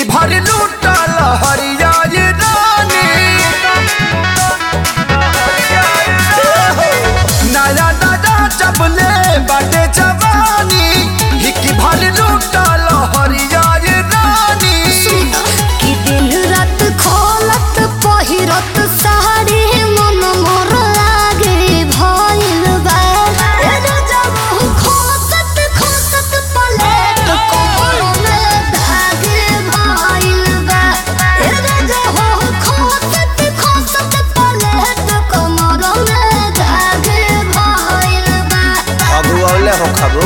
Hicky भर लूटल हरिया ये रानी नया नया चपले बाटे जवानी हिकी भर लूटल हरिया ये रानी कि दिन रात खोलत पहिरत साड़ी मन मोर लागे भइल बा ए जब खोसत खोसत पलेट कोमर में धागे भइल बा ए जब खोसत खोसत पलेट कोमर में धागे भइल बा खबू औले हो खबू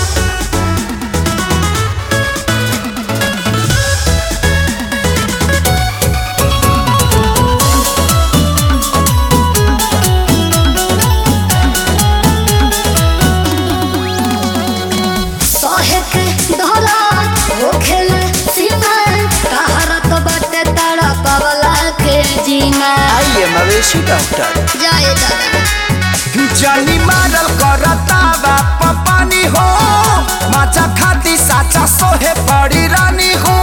आइए मवेशी डॉक्टर जाए दादा जानी मारल करता बाप पानी हो माचा खाती साचा सोहे पड़ी रानी हो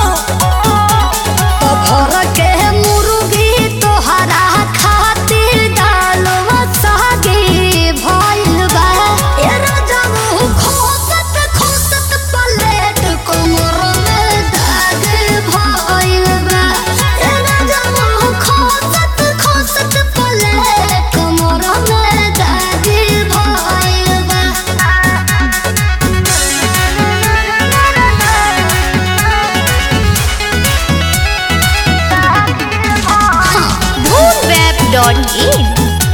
तो भर के मुर्गी तोहरा खातिर डालवा सागे भइल बा ए जब खोसत खोसत पलेट कोमर में धागे भइल बा ए जब खोसत खोसत पलेट कोमर में धागे भइल बा Web.in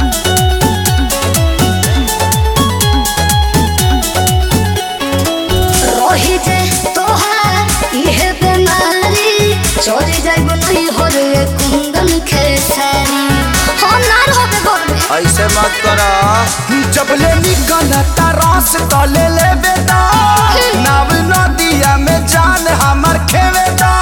रही जे तोहार इहे बेमारी चोरी जाइब नहीं हो रे कुंदन खेसारी हो ना रहोगे घर में ऐसे मत करा जब ले निकलता रस तो ले ले बेटा नाव नदिया में जान हमर खेवेदा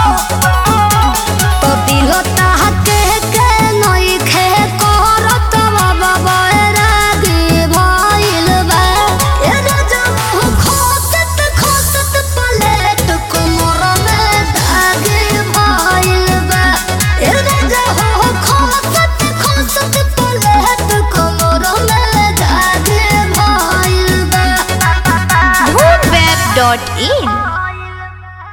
तो दिल ताहके के नई खे करत बाबा बैरागी भइल बा ए जब खोसत खोसत पलेट कोमर में धागे भइल बा ए जब खोसत खोसत पलेट कोमर में धागे भइल बा Web.in